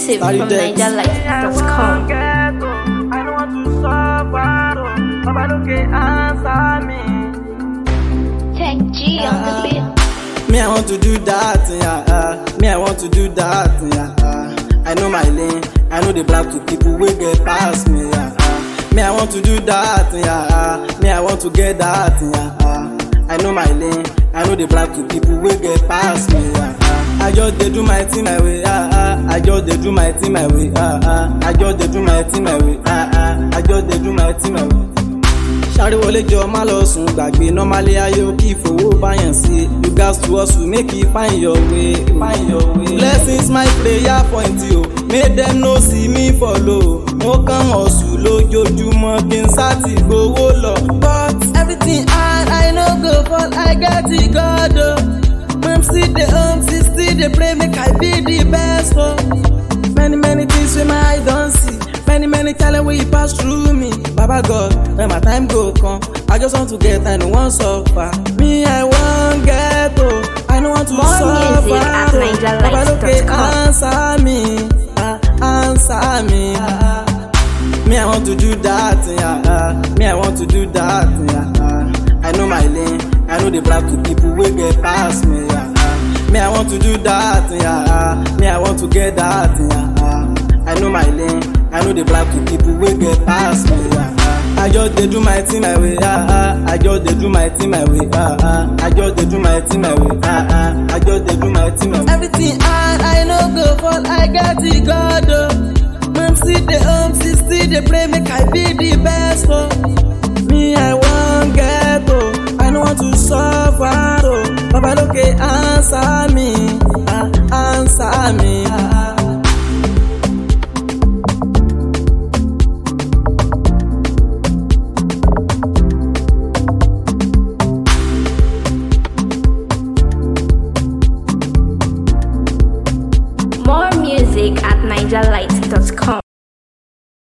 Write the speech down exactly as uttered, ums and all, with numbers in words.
Exclusive from Paridex. niger light dot com. I don't want to suffer, oh. Baba don't get answer me. Tech G on the beat. Me, I want to do that, yeah. Uh. Me, I want to do that, yeah. Uh. I know my lane. I know the black to people will get past me, yeah. Uh. Me, I want to do that, yeah. Uh. Me, I want to get that, yeah. Uh. I know my lane. I know the black to people will get past me, yeah. Uh. I just dey do my thing my way, ah ah. I just dey do my thing my way, ah ah. I just dey do my thing my way, ah ah. I just dey do my thing my way. Ṣàrí wọlé jọ má lọ sùn gbàgbé normally ayé ó kí ìfowó báyàn sí. You gats to hustle make you find your way, find your way. Blessings my prayer point yo, make them no see me follow. Mo kàn hustle lójoojúmọ́ kí n sá ti gbowó lọ. But everything hard I no go fall, I get it God o. Mom still dey home, she still dey pray make I be the best o. Many many things wey my eye don see. Many, many talent wey you pass through me. Baba God, when my time go come, I just want to get, I no want suffer. Me, I want get, oh, I no want to More suffer. music at oh. niger Baba light look dot com. answer me, uh, answer me. Uh, me, I want to do that, yeah. Uh, me, I want to do that, yeah. Uh, I know my lane, I know the black to people will get past me, yeah. Uh, me, I want to do that, yeah. Uh, me, I want to get that, yeah. Uh, I know my lane. I know the black to people will get past me. Yeah, uh. I just dey do my thing my way. Ah, ah. I just dey do my thing my way. Ah, ah. I just dey do my thing my way. Ah, ah. I just dey do my thing my way. Everything hard, I no go fall. I got it God oh. Mom still dey home, she still dey pray make I be the best oh. Me I want get oh. I no want to suffer oh. Baba look answer me, ah, answer me. Ah, ah. More music at niger light dot com.